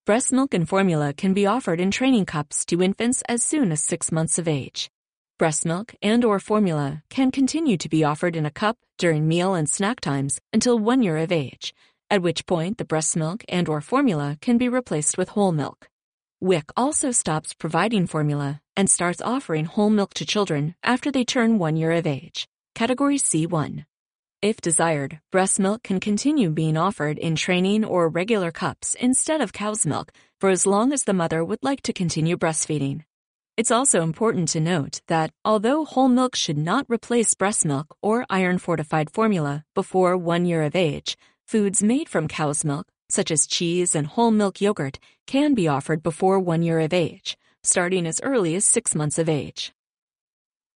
Breast milk and formula can be offered in training cups to infants as soon as 6 months of age. Breast milk and/or formula can continue to be offered in a cup during meal and snack times until 1 year of age, at which point the breast milk and/or formula can be replaced with whole milk. WIC also stops providing formula and starts offering whole milk to children after they turn 1 year of age, Category C1. If desired, breast milk can continue being offered in training or regular cups instead of cow's milk for as long as the mother would like to continue breastfeeding. It's also important to note that although whole milk should not replace breast milk or iron-fortified formula before 1 year of age, foods made from cow's milk, such as cheese and whole milk yogurt, can be offered before 1 year of age, starting as early as 6 months of age.